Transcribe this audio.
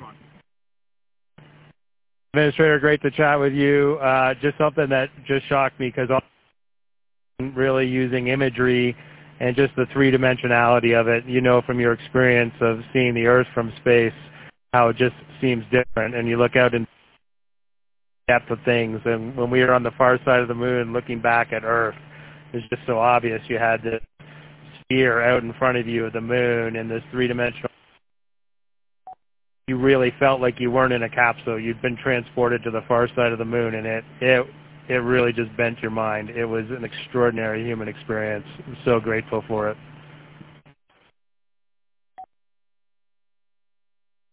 Administrator, great to chat with you. Just something that just shocked me because I'm really using imagery and just the three-dimensionality of it. You know from your experience of seeing the Earth from space how it just seems different. And you look out in depth of things. And when we were on the far side of the moon looking back at Earth, it's just so obvious you had this sphere out in front of you of the moon and this three-dimensional. You really felt like you weren't in a capsule. You'd been transported to the far side of the moon, and it really just bent your mind. It was an extraordinary human experience. I'm so grateful for it.